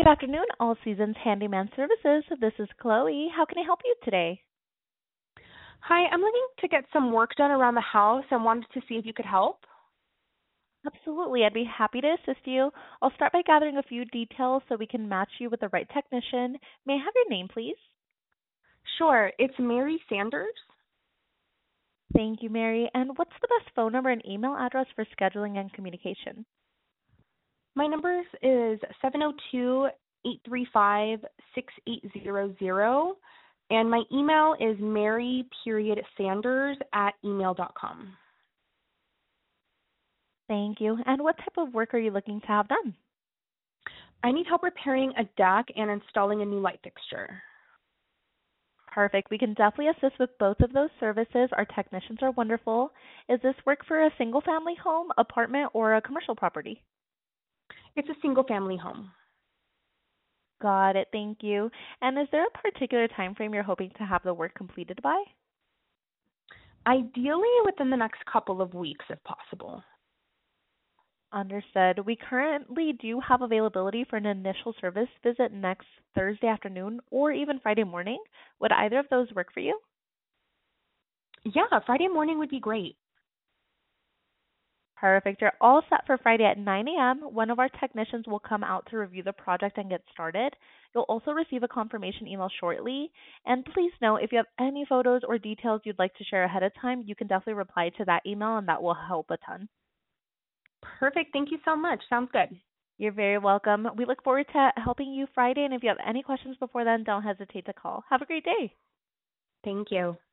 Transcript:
Good afternoon, All Seasons Handyman Services. This is Chloe. How can I help you today? Hi, I'm looking to get some work done around the house and wanted to see if you could help. Absolutely, I'd be happy to assist you. I'll start by gathering a few details so we can match you with the right technician. May I have your name, please? Sure, it's Mary Sanders. Thank you, Mary. And what's the best phone number and email address for scheduling and communication? My number is 702-835-6800, and my email is mary.sanders@email.com. Thank you. And what type of work are you looking to have done? I need help repairing a deck and installing a new light fixture. Perfect. We can definitely assist with both of those services. Our technicians are wonderful. Is this work for a single family home, apartment, or a commercial property? It's a single-family home. Got it. Thank you. And is there a particular time frame you're hoping to have the work completed by? Ideally within the next couple of weeks if possible. Understood. We currently do have availability for an initial service visit next Thursday afternoon or even Friday morning. Would either of those work for you? Yeah, Friday morning would be great. Perfect. You're all set for Friday at 9 a.m. One of our technicians will come out to review the project and get started. You'll also receive a confirmation email shortly. And please note, if you have any photos or details you'd like to share ahead of time, you can definitely reply to that email and that will help a ton. Perfect. Thank you so much. Sounds good. You're very welcome. We look forward to helping you Friday. And if you have any questions before then, don't hesitate to call. Have a great day. Thank you.